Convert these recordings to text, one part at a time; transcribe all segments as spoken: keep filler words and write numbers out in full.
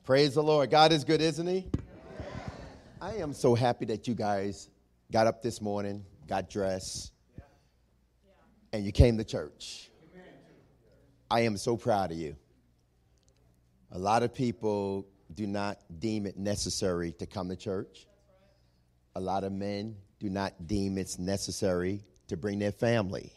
Praise the Lord. God is good, isn't he? I am so happy that you guys got up this morning, got dressed, and you came to church. I am so proud of you. A lot of people do not deem it necessary to come to church. A lot of men do not deem it's necessary to bring their family.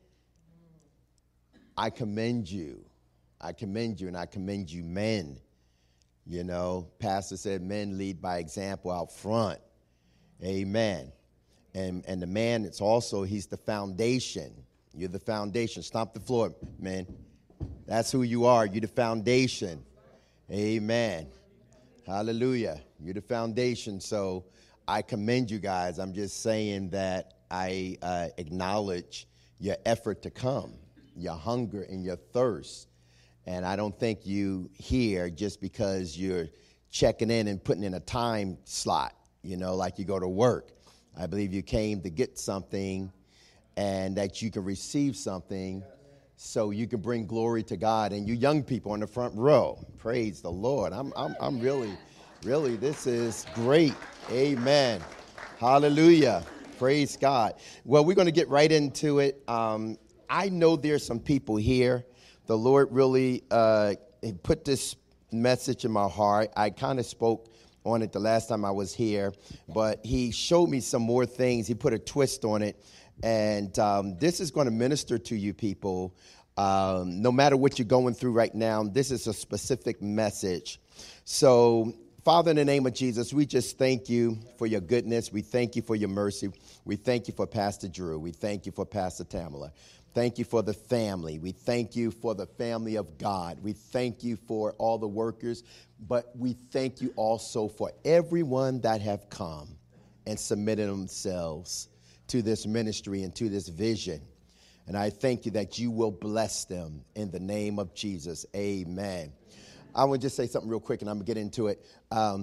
I commend you. I commend you, and I commend you men. You know, Pastor said men lead by example out front. Amen. And and the man, it's also, he's the foundation. You're the foundation. Stomp the floor, man. That's who you are. You're the foundation. Amen. Hallelujah. You're the foundation. So I commend you guys. I'm just saying that I uh, acknowledge your effort to come, your hunger and your thirst. And I don't think you here just because you're checking in and putting in a time slot, you know, like you go to work. I believe you came to get something and that you can receive something so you can bring glory to God. And you young people in the front row, praise the Lord. I'm, I'm, I'm really, really, this is great. Amen. Hallelujah. Praise God. Well, we're going to get right into it. Um, I know there's some people here. The Lord really uh, put this message in my heart. I kind of spoke on it the last time I was here, but he showed me some more things. He put a twist on it, and um, this is going to minister to you people. Um, no matter what you're going through right now, this is a specific message. So, Father, in the name of Jesus, we just thank you for your goodness. We thank you for your mercy. We thank you for Pastor Drew. We thank you for Pastor Tamala. Thank you for the family. We thank you for the family of God. We thank you for all the workers, but we thank you also for everyone that have come and submitted themselves to this ministry and to this vision. And I thank you that you will bless them in the name of Jesus. Amen. I want to just say something real quick, and I'm going to get into it. Um,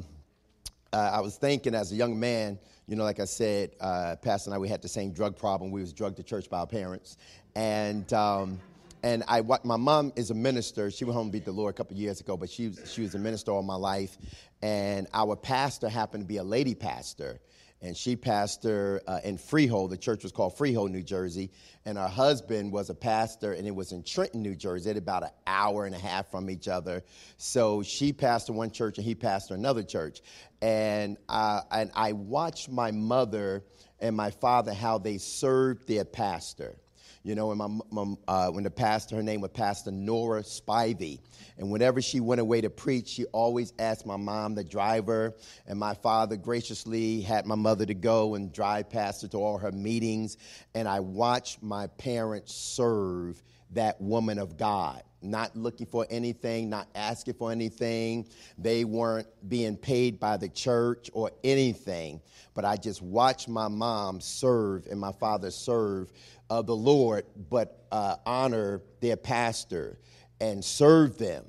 uh, I was thinking as a young man, you know, like I said, uh, Pastor and I, we had the same drug problem. We was drugged to church by our parents. And um, and I, what, my mom is a minister. She went home and beat the Lord a couple of years ago, but she, she was a minister all my life. And our pastor happened to be a lady pastor. And she pastored uh, in Freehold. The church was called Freehold, New Jersey. And her husband was a pastor, and it was in Trenton, New Jersey. They're about an hour and a half from each other. So she pastored one church, and he pastored another church. And, uh, and I watched my mother and my father, how they served their pastor. You know, and my, my, uh, when the pastor, her name was Pastor Nora Spivey. And whenever she went away to preach, she always asked my mom to drive her. And my father graciously had my mother to go and drive Pastor to all her meetings. And I watched my parents serve that woman of God, not looking for anything, not asking for anything. They weren't being paid by the church or anything. But I just watched my mom serve and my father serve of the Lord, but uh, honor their pastor and serve them.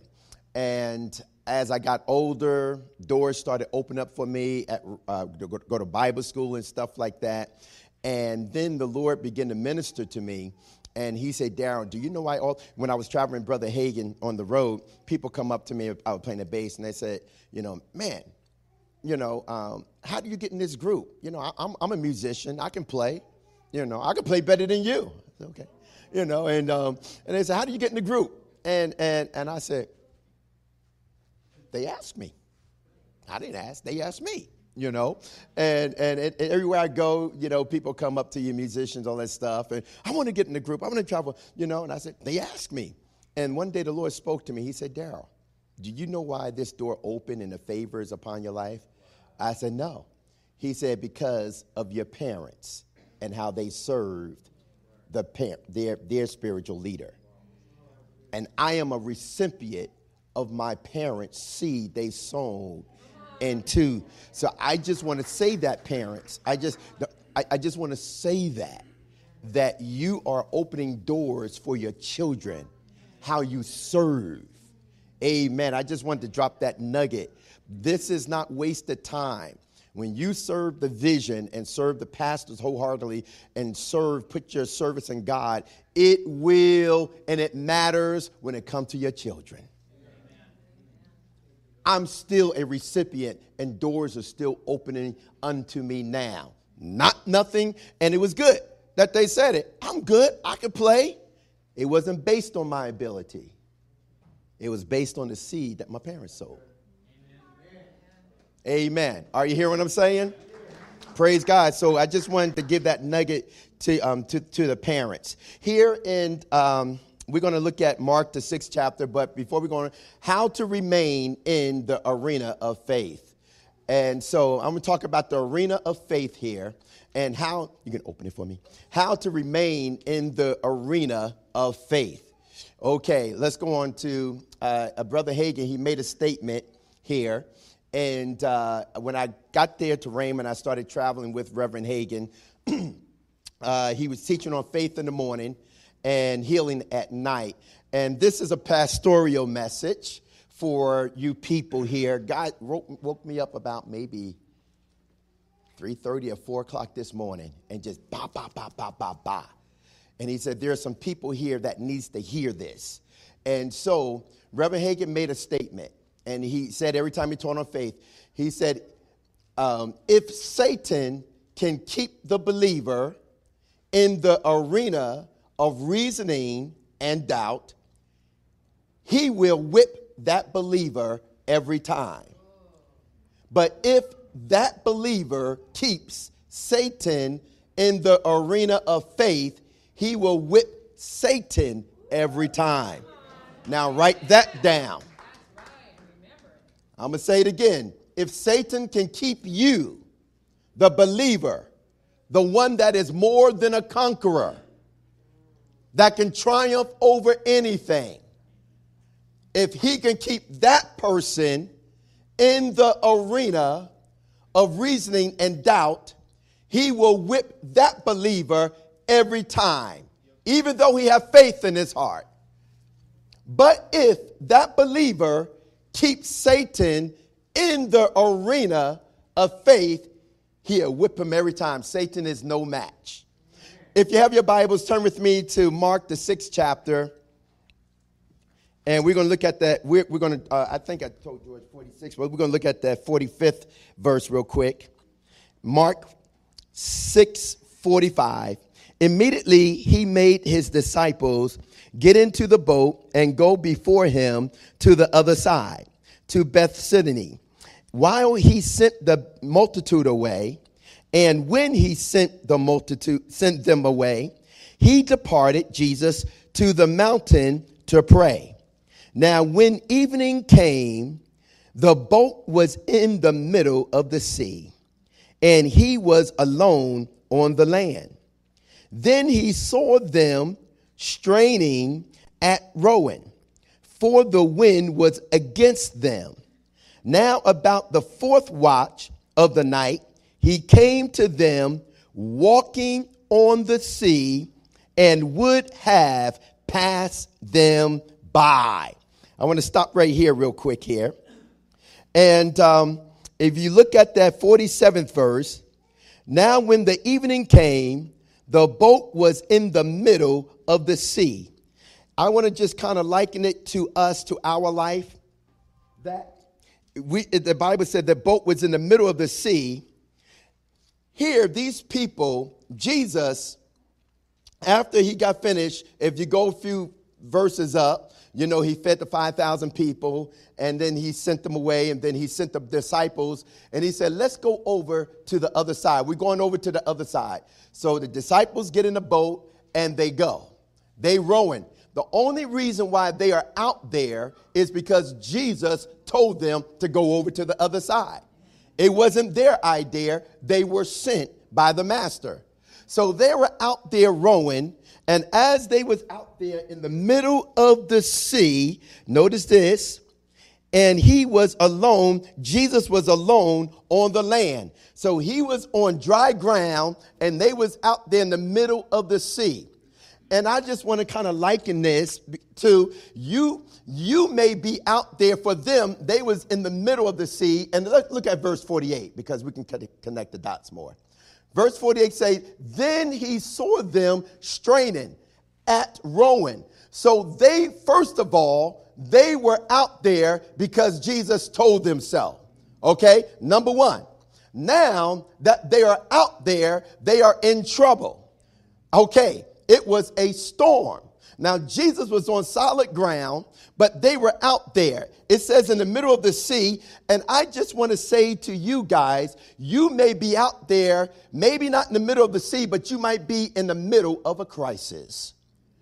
And as I got older, doors started opening up for me at uh, to go, go to Bible school and stuff like that. And then the Lord began to minister to me. And he said, Darren, do you know why all, when I was traveling Brother Hagin on the road, people come up to me, I was playing the bass, and they said, you know, man, you know, um, how do you get in this group? You know, I, I'm, I'm a musician. I can play. You know, I can play better than you. I said, okay. You know, and um, and they said, how do you get in the group? And and and I said, they asked me. I didn't ask. They asked me. You know, and, and and everywhere I go, you know, people come up to you, musicians, all that stuff, and I want to get in the group. I want to travel, you know. And I said, they asked me. And one day the Lord spoke to me. He said, Daryl, do you know why this door opened and the favor is upon your life? I said, no. He said, because of your parents and how they served the par- their, their spiritual leader. And I am a recipient of my parents' seed they sown into. So I just want to say that, parents. I just I, I just want to say that, that you are opening doors for your children, how you serve. Amen. I just wanted to drop that nugget. This is not wasted time. When you serve the vision and serve the pastors wholeheartedly and serve, put your service in God, it will, and it matters when it comes to your children. I'm still a recipient, and doors are still opening unto me now. Not nothing, and it was good that they said it. I'm good. I can play. It wasn't based on my ability. It was based on the seed that my parents sowed. Amen. Are you hearing what I'm saying? Praise God. So I just wanted to give that nugget to um to, to the parents. Here in um we're going to look at Mark, the sixth chapter, but before we go on, how to remain in the arena of faith. And so I'm going to talk about the arena of faith here and how, you can open it for me, how to remain in the arena of faith. Okay, let's go on to uh, a Brother Hagin. He made a statement here. And uh, when I got there to Raymond, I started traveling with Reverend Hagin. uh, he was teaching on faith in the morning and healing at night. And this is a pastoral message for you people here. God woke, woke me up about maybe three thirty or four o'clock this morning and just ba, ba, ba, ba, ba, ba. And he said, there are some people here that needs to hear this. And so Reverend Hagin made a statement. And he said every time he taught on faith, he said, um, if Satan can keep the believer in the arena of reasoning and doubt, he will whip that believer every time. But if that believer keeps Satan in the arena of faith, he will whip Satan every time. Now write that down. I'm going to say it again. If Satan can keep you, the believer, the one that is more than a conqueror, that can triumph over anything, if he can keep that person in the arena of reasoning and doubt, he will whip that believer every time, even though he have faith in his heart. But if that believer keeps Satan in the arena of faith, he'll whip him every time. Satan is no match. If you have your Bibles, turn with me to Mark, the sixth chapter. And we're going to look at that. We're, we're going to, uh, I think I told George forty-six, but we're going to look at that forty-fifth verse real quick. Mark six forty-five. Immediately he made his disciples get into the boat and go before him to the other side, to Bethsaida, while he sent the multitude away. And when he sent the multitude, sent them away, he departed, Jesus, to the mountain to pray. Now, when evening came, the boat was in the middle of the sea, and he was alone on the land. Then he saw them straining at rowing, for the wind was against them. Now, about the fourth watch of the night, he came to them walking on the sea and would have passed them by. I want to stop right here real quick here. And um, if you look at that forty-seventh verse, now when the evening came, the boat was in the middle of the sea. I want to just kind of liken it to us, to our life. That we, the Bible said the boat was in the middle of the sea. Here, these people, Jesus, after he got finished, if you go a few verses up, you know, he fed the five thousand people, and then he sent them away, and then he sent the disciples, and he said, let's go over to the other side. We're going over to the other side. So the disciples get in the boat, and they go. They rowing. The only reason why they are out there is because Jesus told them to go over to the other side. It wasn't their idea. They were sent by the master. So they were out there rowing. And as they was out there in the middle of the sea, notice this, and he was alone. Jesus was alone on the land. So he was on dry ground, and they was out there in the middle of the sea. And I just want to kind of liken this to you. You may be out there. For them, they was in the middle of the sea. And let's look at verse forty-eight, because we can connect the dots more. Verse forty-eight says, then he saw them straining at rowing. So they, first of all, they were out there because Jesus told them so. Okay, number one. Now that they are out there, they are in trouble. Okay, it was a storm. Now, Jesus was on solid ground, but they were out there. It says in the middle of the sea, and I just want to say to you guys, you may be out there, maybe not in the middle of the sea, but you might be in the middle of a crisis.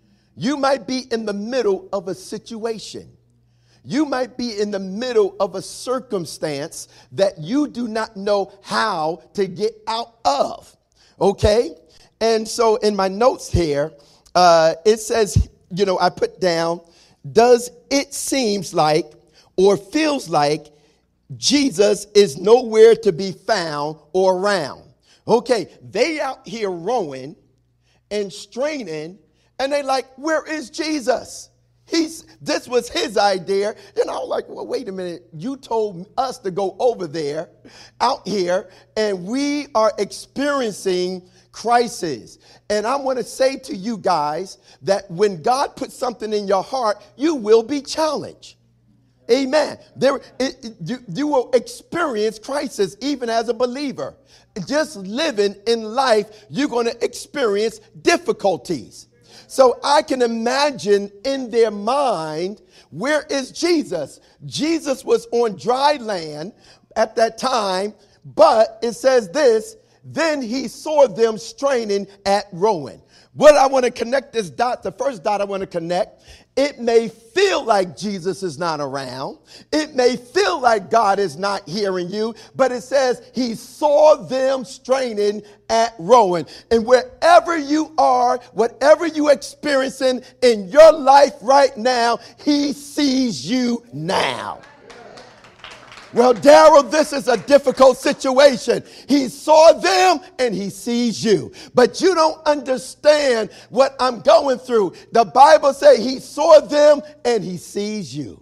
You might be in the middle of a situation. You might be in the middle of a circumstance that you do not know how to get out of. Okay? And so in my notes here, uh, it says, you know, I put down, does it seems like or feels like Jesus is nowhere to be found or around? Okay, they out here rowing and straining, and they like, where is Jesus? He's, this was his idea. And I was like, well, wait a minute. You told us to go over there, out here, and we are experiencing crisis. And I want to say to you guys that when God puts something in your heart, you will be challenged. Amen. There, it, it, you, you will experience crisis even as a believer. Just living in life, you're going to experience difficulties. So I can imagine in their mind, where is Jesus? Jesus was on dry land at that time, but it says this, then he saw them straining at rowing. What I want to connect this dot, the first dot I want to connect, it may feel like Jesus is not around. It may feel like God is not hearing you, but it says he saw them straining at rowing. And wherever you are, whatever you're experiencing in your life right now, he sees you now. Well, Daryl, this is a difficult situation. He saw them and he sees you. But you don't understand what I'm going through. The Bible says he saw them and he sees you.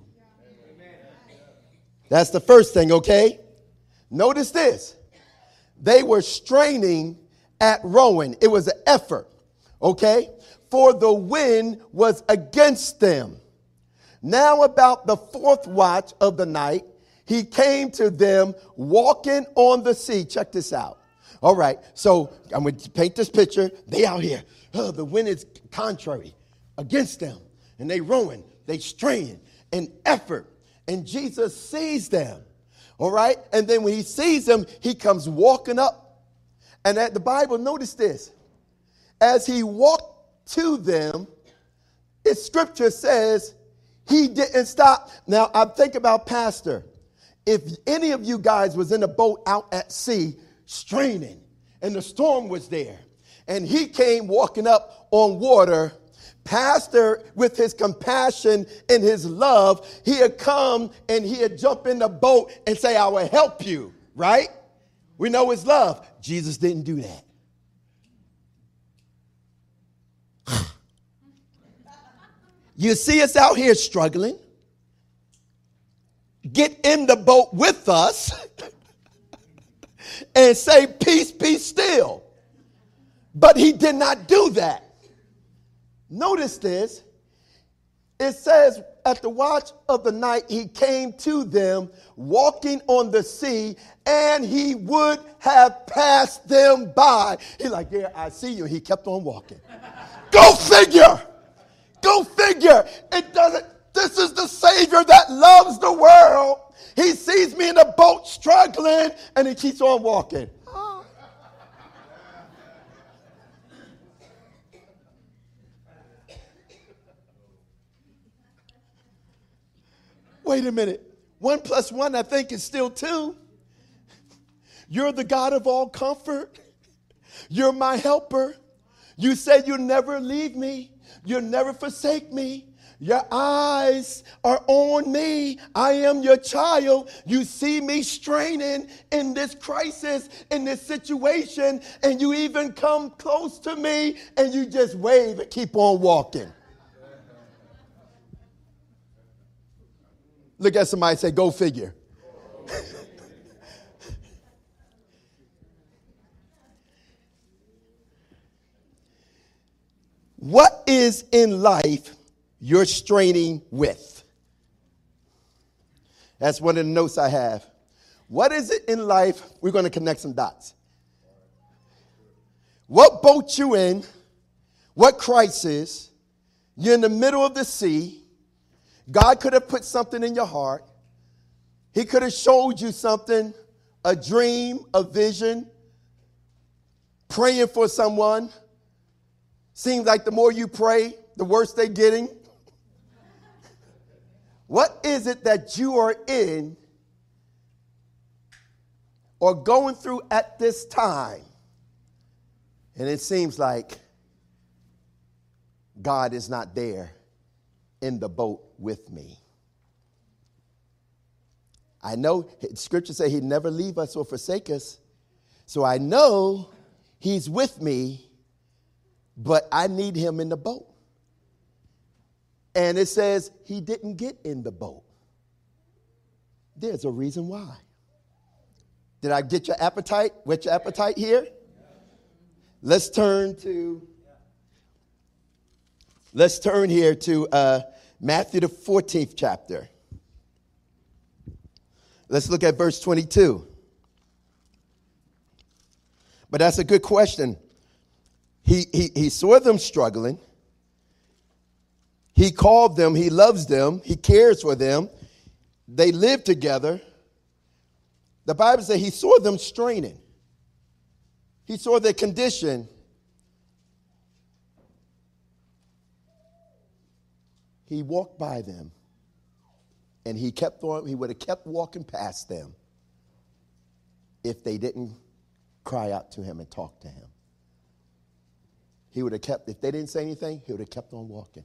That's the first thing, okay? Notice this. They were straining at rowing. It was an effort, okay? For the wind was against them. Now about the fourth watch of the night, he came to them walking on the sea. Check this out. All right. So I'm going to paint this picture. They out here. Oh, the wind is contrary against them. And they rowing. They straining in effort. And Jesus sees them. All right. And then when he sees them, he comes walking up. And at the Bible, notice this. As he walked to them, its scripture says he didn't stop. Now, I think about Pastor. If any of you guys was in a boat out at sea straining and the storm was there and he came walking up on water, Pastor, with his compassion and his love, he had come and he had jump in the boat and say, I will help you, right? We know his love. Jesus didn't do that. You see us out here struggling. Get in the boat with us and say, peace, be still. But he did not do that. Notice this. It says at the watch of the night, he came to them walking on the sea, and he would have passed them by. He's like, yeah, I see you. He kept on walking. Go figure. Go figure. It doesn't. This is the Savior that loves the world. He sees me in a boat struggling, and he keeps on walking. Oh. Wait a minute. One plus one, I think, is still two. You're the God of all comfort. You're my helper. You said you'll never leave me. You'll never forsake me. Your eyes are on me. I am your child. You see me straining in this crisis, in this situation, and you even come close to me and you just wave and keep on walking. Look at somebody and say, go figure. What is in life you're straining with. That's one of the notes I have. What is it in life? We're going to connect some dots. What boat you in? What crisis? You're in the middle of the sea. God could have put something in your heart. He could have showed you something, a dream, a vision, praying for someone. Seems like the more you pray, the worse they're getting. What is it that you are in or going through at this time? And it seems like God is not there in the boat with me. I know Scripture says he'd never leave us or forsake us. So I know he's with me, but I need him in the boat. And it says he didn't get in the boat. There's a reason why. Did I get your appetite? Whet your appetite here? Let's turn to, let's turn here to uh, Matthew, the fourteenth chapter. Let's look at verse twenty-two. But that's a good question. He, he, he saw them struggling. He called them. He loves them. He cares for them. They live together. The Bible says he saw them straining. He saw their condition. He walked by them. And he kept on, he would have kept walking past them if they didn't cry out to him and talk to him. He would have kept, if they didn't say anything, he would have kept on walking.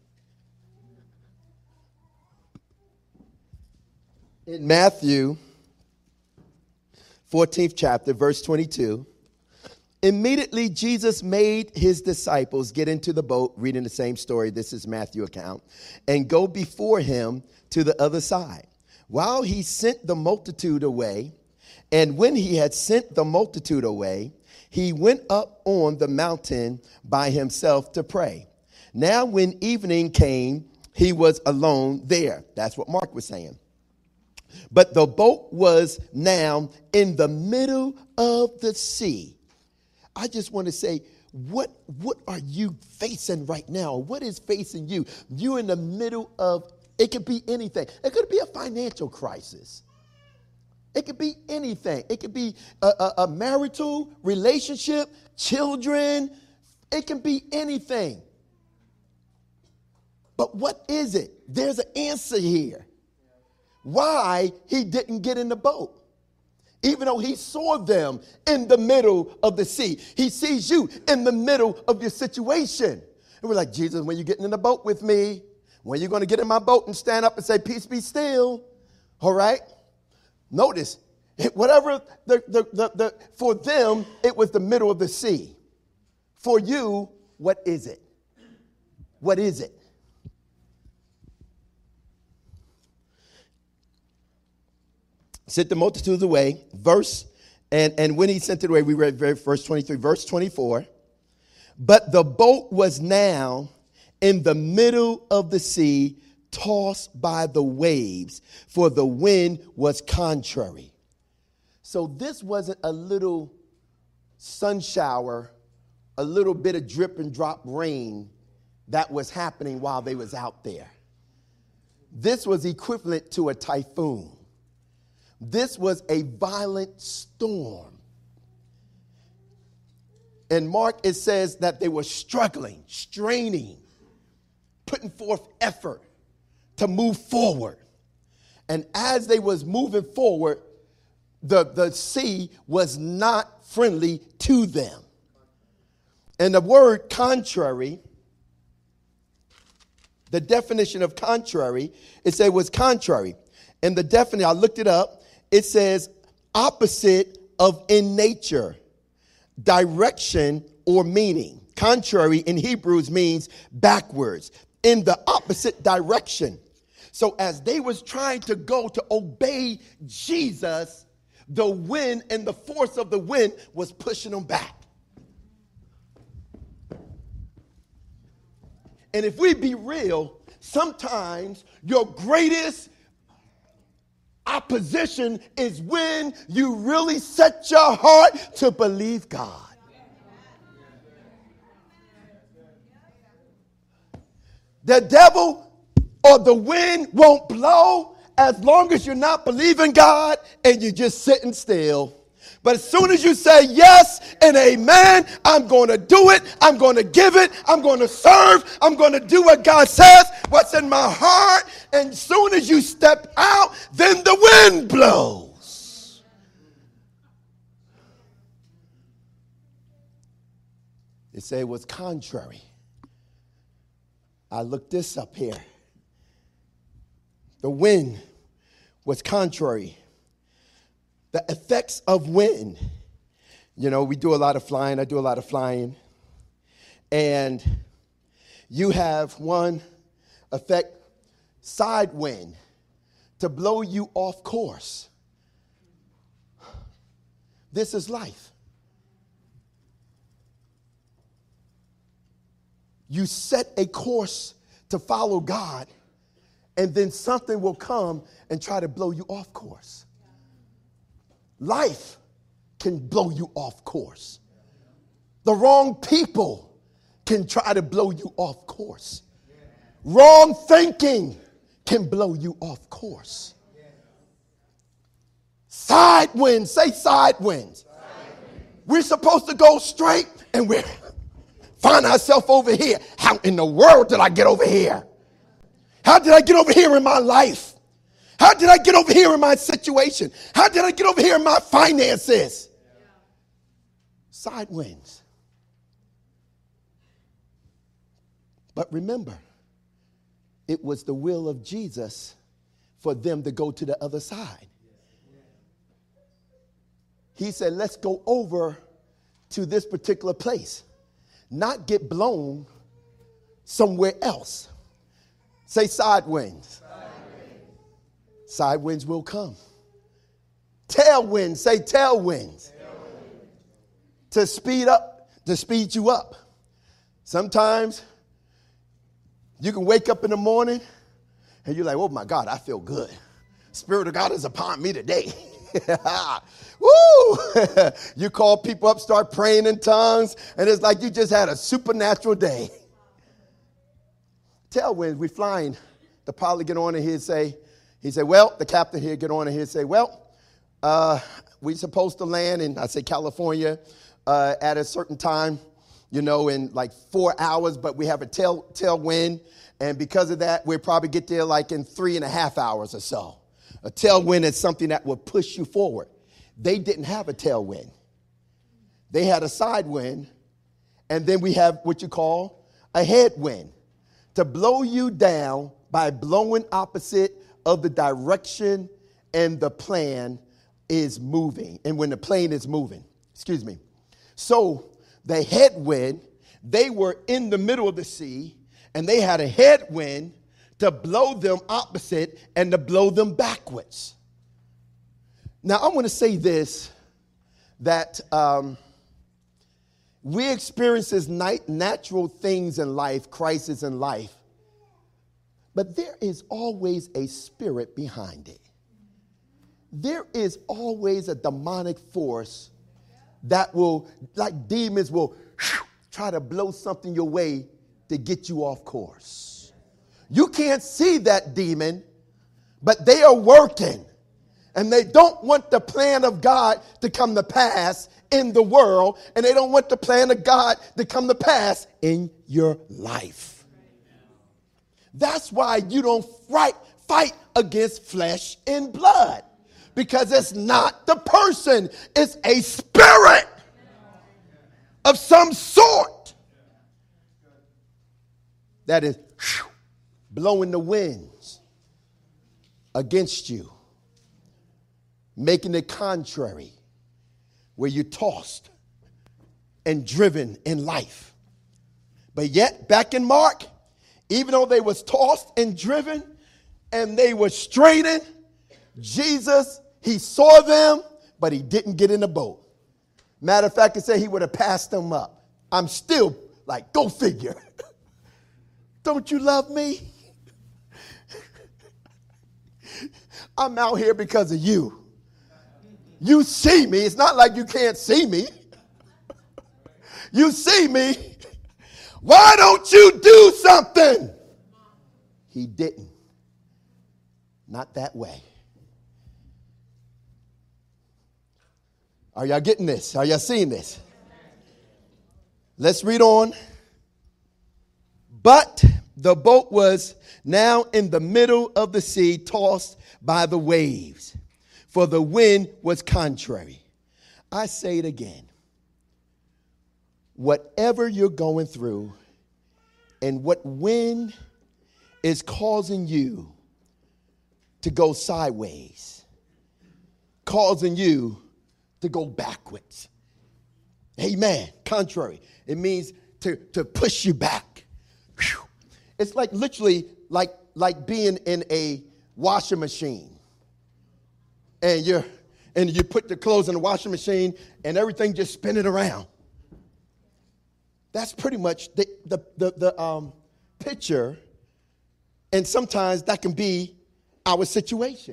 In Matthew fourteenth chapter, verse twenty-two, immediately Jesus made his disciples get into the boat, reading the same story, this is Matthew account, and go before him to the other side, while he sent the multitude away. And when he had sent the multitude away, he went up on the mountain by himself to pray. Now when evening came, he was alone there. That's what Mark was saying. But the boat was now in the middle of the sea. I just want to say, what, what are you facing right now? What is facing you? You're in the middle of, it could be anything. It could be a financial crisis. It could be anything. It could be a, a, a marital relationship, children. It can be anything. But what is it? There's an answer here. Why he didn't get in the boat. Even though he saw them in the middle of the sea. He sees you in the middle of your situation. And we're like, Jesus, when you getting in the boat with me? When are you going to get in my boat and stand up and say, peace be still? All right. Notice, whatever, the, the, the, the, for them, it was the middle of the sea. For you, what is it? What is it? Sent the multitudes away. Verse, and, and when he sent it away, we read verse twenty-three, verse twenty-four. But the boat was now in the middle of the sea, tossed by the waves, for the wind was contrary. So this wasn't a little sun shower, a little bit of drip and drop rain that was happening while they was out there. This was equivalent to a typhoon. This was a violent storm. In Mark, it says that they were struggling, straining, putting forth effort to move forward. And as they was moving forward, the, the sea was not friendly to them. And the word contrary, the definition of contrary, it said it was contrary. And the definition, I looked it up, it says opposite of in nature, direction or meaning. Contrary in Hebrews means backwards, in the opposite direction. So as they was trying to go to obey Jesus, the wind and the force of the wind was pushing them back. And if we be real, Sometimes your greatest opposition is when you really set your heart to believe God. The devil or the wind won't blow as long as you're not believing God and you're just sitting still. But as soon as you say yes and amen, I'm going to do it. I'm going to give it. I'm going to serve. I'm going to do what God says, what's in my heart. And as soon as you step out, then the wind blows. They say it was contrary. I looked this up here. The wind was contrary. The effects of wind. You know, we do a lot of flying. I do a lot of flying. And you have one effect, side wind, to blow you off course. This is life. You set a course to follow God, and then something will come and try to blow you off course. Life can blow you off course. The wrong people can try to blow you off course. Wrong thinking can blow you off course. Side winds, say side winds. We're supposed to go straight, and we're find ourselves over here. How in the world did I get over here? How did I get over here in my life? How did I get over here in my situation? How did I get over here in my finances? Side winds. But remember, it was the will of Jesus for them to go to the other side. He said, let's go over to this particular place. Not get blown somewhere else. Say side winds. Side winds, side winds will come. Tailwinds, say tailwinds. Tailwinds. To speed up, to speed you up. Sometimes you can wake up in the morning and you're like, oh my God, I feel good. Spirit of God is upon me today. Woo! You call people up, start praying in tongues, and it's like you just had a supernatural day. Tailwinds, we flying. The pilot get on and he'd say, he said, well, the captain here get on and he'd say, well, uh, we supposed to land in, I say California, uh, at a certain time, you know, in like four hours, but we have a tail tailwind, and because of that, we'll probably get there like in three and a half hours or so. A tailwind is something that will push you forward. They didn't have a tailwind. They had a side wind, and then we have what you call a headwind, to blow you down by blowing opposite of the direction and the plan is moving. And when the plane is moving, excuse me. So the headwind, they were in the middle of the sea, and they had a headwind to blow them opposite and to blow them backwards. Now, I want to say this, that um, we experience this natural things in life, crisis in life, but there is always a spirit behind it. There is always a demonic force that will, like demons, will try to blow something your way to get you off course. You can't see that demon, but they are working. And they don't want the plan of God to come to pass in the world. And they don't want the plan of God to come to pass in your life. That's why you don't fight, fight against flesh and blood. Because it's not the person. It's a spirit of some sort that is blowing the winds against you, making it contrary, where you're tossed and driven in life. But yet, back in Mark, even though they was tossed and driven and they were straining, Jesus, he saw them, but he didn't get in the boat. Matter of fact, it said he would have passed them up. I'm still like, go figure. Don't you love me? I'm out here because of you. You see me. It's not like you can't see me. You see me. Why don't you do something? He didn't. Not that way. Are y'all getting this? Are y'all seeing this? Let's read on. But the boat was now in the middle of the sea, tossed by the waves, for the wind was contrary. I say it again. Whatever you're going through and what wind is causing you to go sideways, causing you to go backwards. Amen. Contrary. It means to, to push you back. Whew. It's like literally like, like being in a washing machine. And you're and you put the clothes in the washing machine and everything just spinning around. That's pretty much the the the, the um, picture. And sometimes that can be our situation.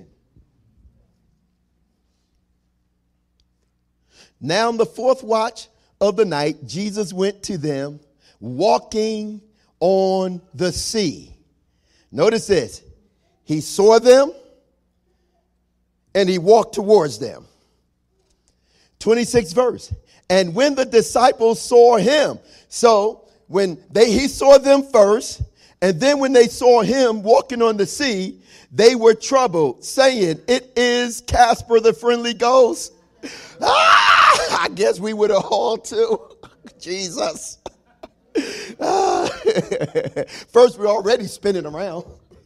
Now in the fourth watch of the night, Jesus went to them walking on the sea. Notice this. He saw them and he walked towards them. twenty-sixth verse. And when the disciples saw him, so when they he saw them first, and then when they saw him walking on the sea, they were troubled, saying, "It is Casper the friendly ghost." Ah, I guess we would have hauled too. Jesus. Ah. First, we're already spinning around,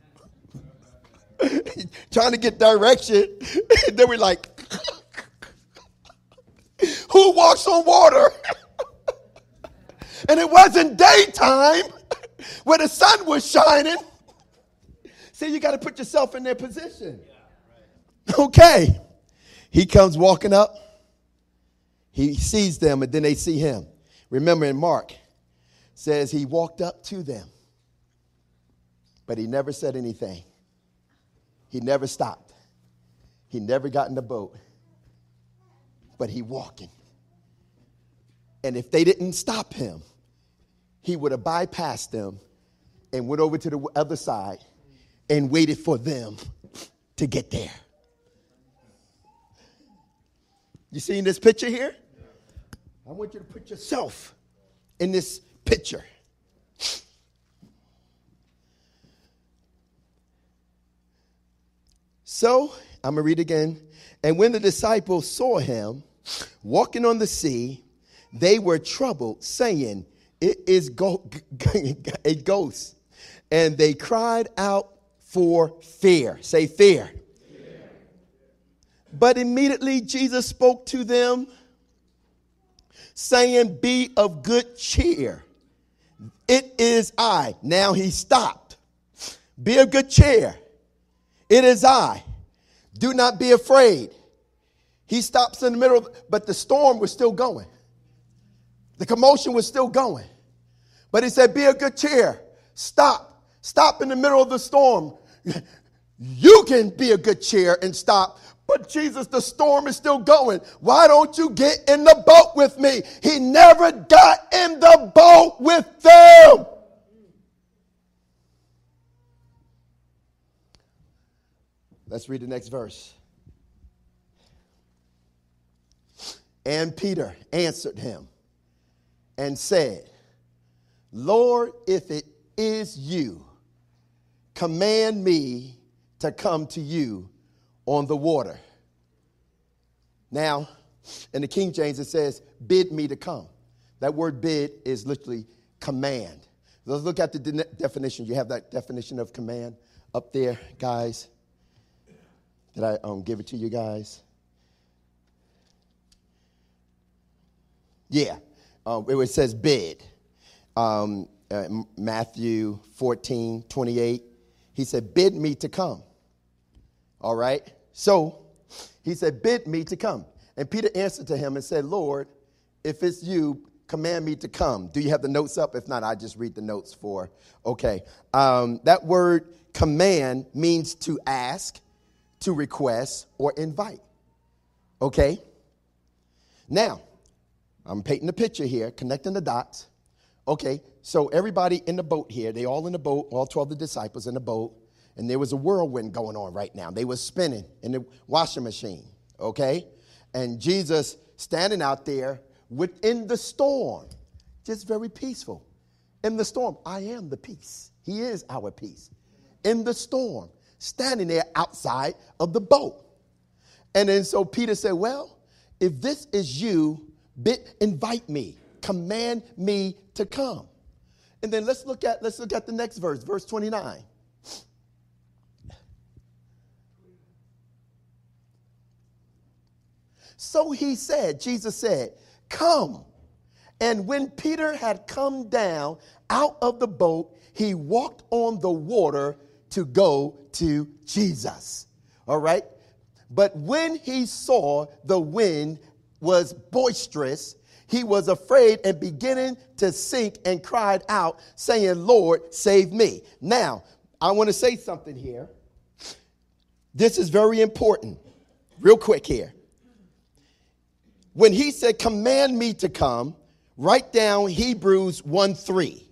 trying to get direction. And then we're like, who walks on water? And it wasn't daytime where the sun was shining. See, you got to put yourself in their position. Okay. He comes walking up. He sees them and then they see him. Remember in Mark, says he walked up to them, but he never said anything. He never stopped. He never got in the boat, but he walking. And if they didn't stop him, he would have bypassed them and went over to the other side and waited for them to get there. You seeing this picture here? I want you to put yourself in this picture. So, I'm going to read again. And when the disciples saw him walking on the sea, they were troubled, saying, "It is go- a ghost." And they cried out for fear. Say fear. Fear. But immediately Jesus spoke to them, saying, "Be of good cheer. It is I." Now he stopped. Be of good cheer. It is I. Do not be afraid. He stops in the middle, of, but the storm was still going. The commotion was still going. But he said, be of good cheer. Stop. Stop in the middle of the storm. You can be of good cheer and stop. But Jesus, the storm is still going. Why don't you get in the boat with me? He never got in the boat with them. Let's read the next verse. And Peter answered him and said, "Lord, if it is you, command me to come to you on the water." Now, in the King James, it says, "Bid me to come." That word bid is literally command. Let's look at the de- definition. You have that definition of command up there, guys. Did I um, give it to you guys? Yeah. Uh, it says bid. Um, uh, Matthew fourteen twenty-eight. He said, "Bid me to come." All right. So he said, "Bid me to come." And Peter answered to him and said, "Lord, if it's you, command me to come." Do you have the notes up? If not, I just read the notes for. Okay. Um, that word command means to ask, to request, or invite. Okay? Now, I'm painting the picture here, connecting the dots. Okay, so everybody in the boat here, they all in the boat, all twelve of the disciples in the boat, and there was a whirlwind going on right now. They were spinning in the washing machine, okay? And Jesus standing out there within the storm, just very peaceful. In the storm, I am the peace. He is our peace. In the storm, standing there outside of the boat. And then so Peter said, well, if this is you, bid, invite me, command me to come. And then let's look at let's look at the next verse, verse twenty-nine. So he said, Jesus said, come. And when Peter had come down out of the boat, he walked on the water to go to Jesus. All right. But when he saw the wind was boisterous, he was afraid and beginning to sink and cried out, saying, Lord, save me. Now, I want to say something here. This is very important. Real quick here. When he said, command me to come, write down Hebrews one three.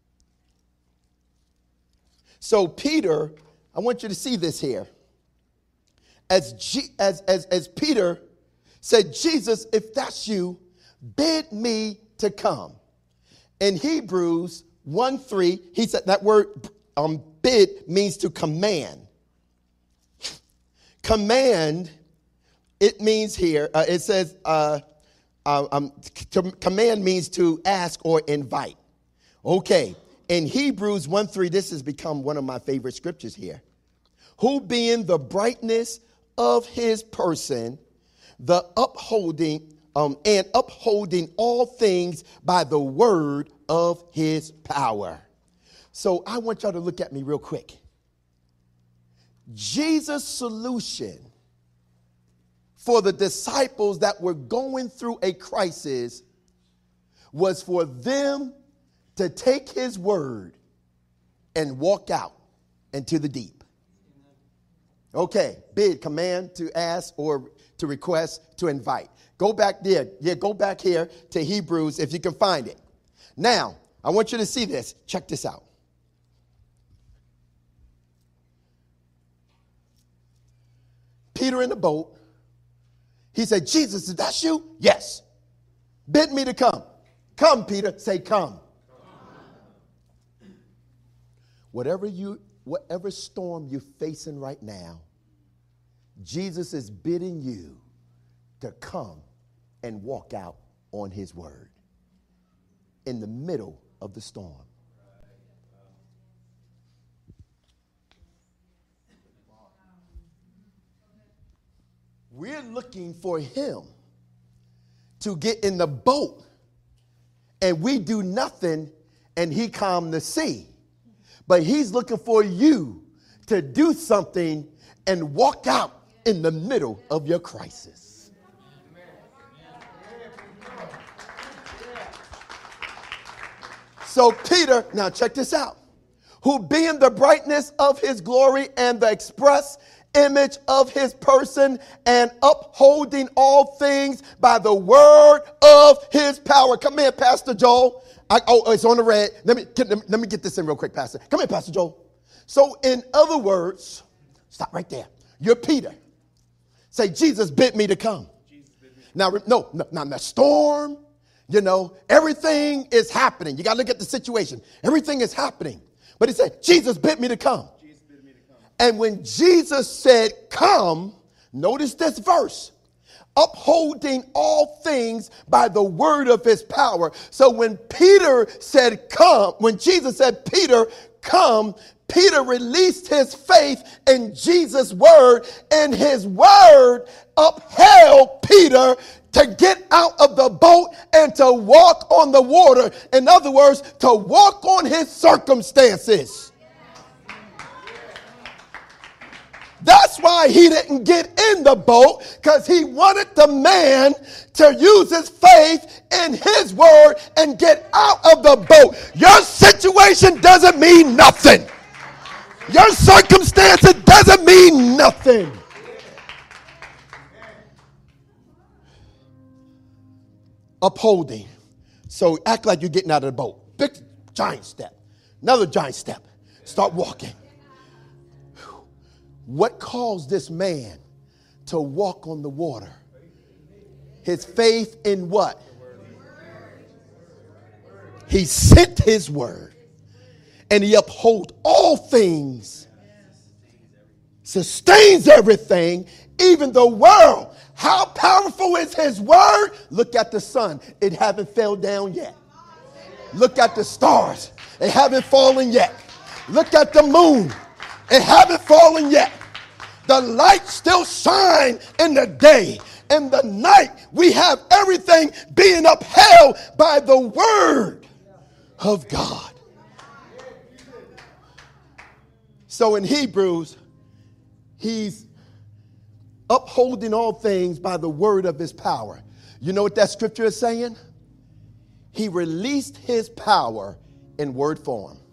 So Peter, I want you to see this here. As, G, as, as, as Peter said, Jesus, if that's you, bid me to come. In Hebrews one three, he said that word um, bid means to command. Command, it means here, uh, it says, uh, uh, um, to command means to ask or invite. Okay, in Hebrews one three, this has become one of my favorite scriptures here. Who being the brightness of his person, the upholding um, and upholding all things by the word of his power. So I want y'all to look at me real quick. Jesus' solution for the disciples that were going through a crisis was for them to take his word and walk out into the deep. Okay, bid, command, to ask, or to request, to invite. Go back there. Yeah, go back here to Hebrews if you can find it. Now, I want you to see this. Check this out. Peter in the boat. He said, Jesus, is that you? Yes. Bid me to come. Come, Peter. Say, come. Come. Whatever you, whatever storm you're facing right now, Jesus is bidding you to come and walk out on his word in the middle of the storm. We're looking for him to get in the boat, and we do nothing, and he calmed the sea. But he's looking for you to do something and walk out in the middle of your crisis. So Peter, now check this out, who being the brightness of his glory and the express image of his person and upholding all things by the word of his power. Come here, Pastor Joel. I, oh, it's on the red. Let me, get, let me get this in real quick, Pastor. Come here, Pastor Joel. So in other words, stop right there. You're Peter. Say, Jesus bid me to come. Bid me. Now, no, no, now the storm, you know, everything is happening. You got to look at the situation. Everything is happening. But he said, Jesus bid me to come. Jesus bid me to come. And when Jesus said, come, notice this verse. Upholding all things by the word of his power. So when Peter said, come, when Jesus said, Peter, come, Peter released his faith in Jesus' word, and his word upheld Peter to get out of the boat and to walk on the water. In other words, to walk on his circumstances. That's why he didn't get in the boat, because he wanted the man to use his faith in his word and get out of the boat. Your situation doesn't mean nothing. Your circumstances doesn't mean nothing. upholding. So act like you're getting out of the boat. Big giant step. Another giant step. Start walking. What caused this man to walk on the water? His faith in what? He sent his word. And he upholds all things. Sustains everything. Even the world. How powerful is his word? Look at the sun. It haven't fell down yet. Look at the stars. They haven't fallen yet. Look at the moon. It haven't fallen yet. The light still shine in the day. In the night, we have everything being upheld by the word of God. So in Hebrews, he's upholding all things by the word of his power. You know what that scripture is saying? He released his power in word form.